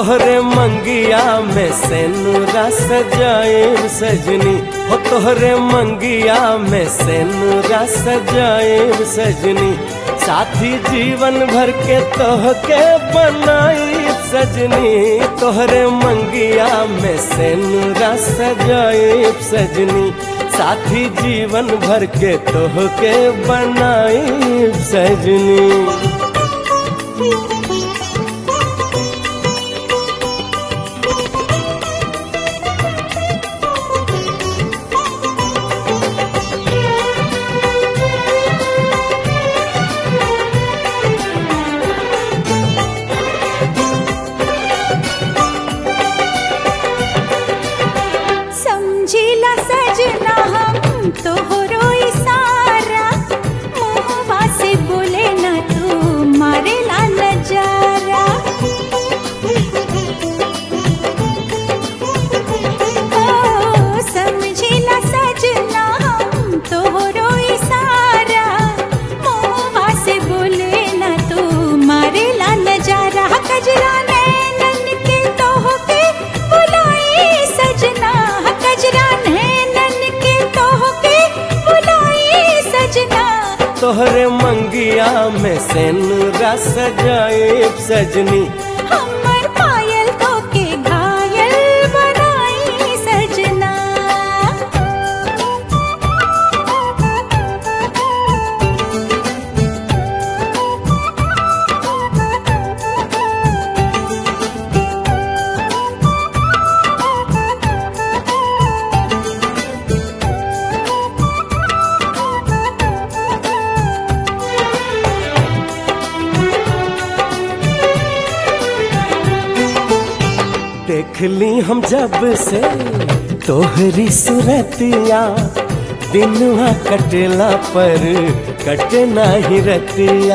तोहरे मंगिया में सेनुरा सजाए सजनी हो, तोहरे मंगिया में सेनुरा सजाए सजनी, साथी जीवन भर के तोहके बनाई सजनी। तोहरे मंगिया में सेनुरा सजाए सजनी, साथी जीवन भर के तोहके बनाई सजनी। समझिला सजना हम तोहरो इशारा, मुहवा से बोले ना तू मारेला नजारा। ओ समझिला सजना हम तोहरो इशारा, मुहवा से बोले ना तू मारेला नजारा। कजरा नैनन के तोहके बुलाई सजना, कजरा नैनन के तोहके बुलाई सजना। तोहरे मंगिया में सेनुरा सजाए सजनी, हमर पायल तोके घायल बनाई सजना। देख ली हम जब से तोहरी सूरतिया, दिनवा कटेला पर कटे नाही रतिया।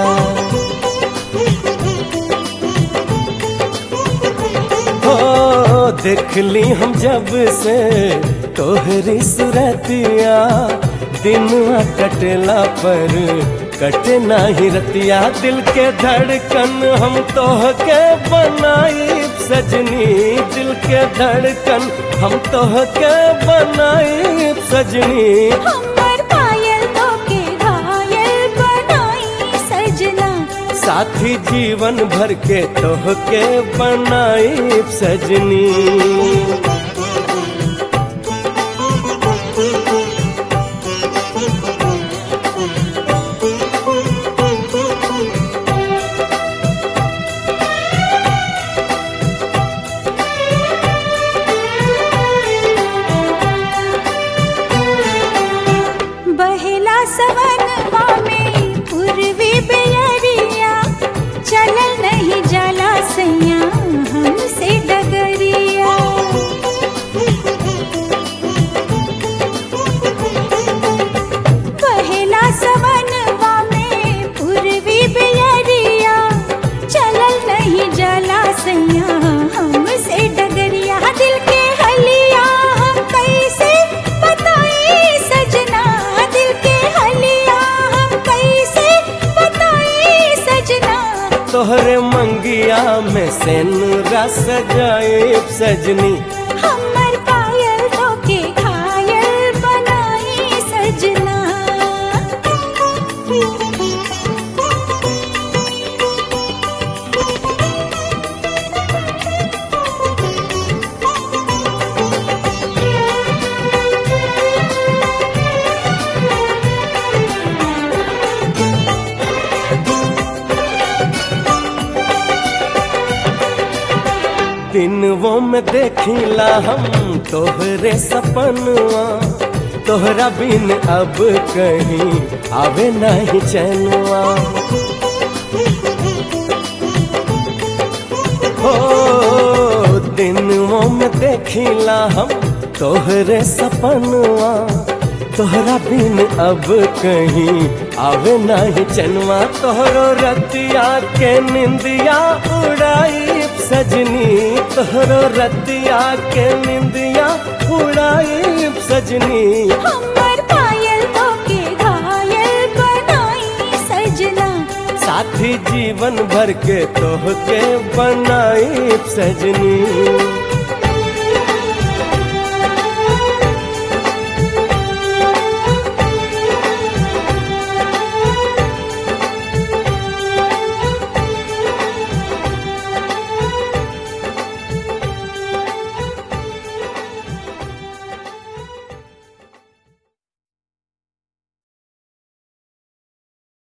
हो देख ली हम जब से तोहरी सूरतिया, दिनवा कटेला पर कटे नाही रतिया। दिल के धड़कन हम तोहके बनाई सजनी, दिल के धड़कन हम तोहके बनाई सजनी। हमर पायल तोके घायल बनाई सजना, साथी जीवन भर के तोहके बनाई सजनी। बहेला सवनवा में पूर्वी बेअरिया, चलल नहीं जाला सैया हमसे डगरिया। बहेला सवनवा में पूर्वी बेअरिया, चलल नहीं जाला सैया हमसे डगरिया। दिल के हलिया हम कैसे बताई सजना, दिल के हलिया हम कैसे बताई सजना। तोहरे मंगिया में सेनुरा सजाए सजनी, हमर पायल तोके घायल बनाई सजना। दिनवों में देखिला हम तोहरे सपनवा, तोहरा बिन अब कहीं आवे नहीं चैनवा। हो दिनवों में देखिला हम तोहरे सपनवा, तोहरा बिन अब कहीं आवे नहीं चैनवा। तोहरो रतिया के निंदिया उड़ाई सजनी, तोहरो रतिया के निंदिया उड़ाई सजनी। हमर पायल तोके घायल बनाई सजना, साथी जीवन भर के तोहके बनाई सजनी।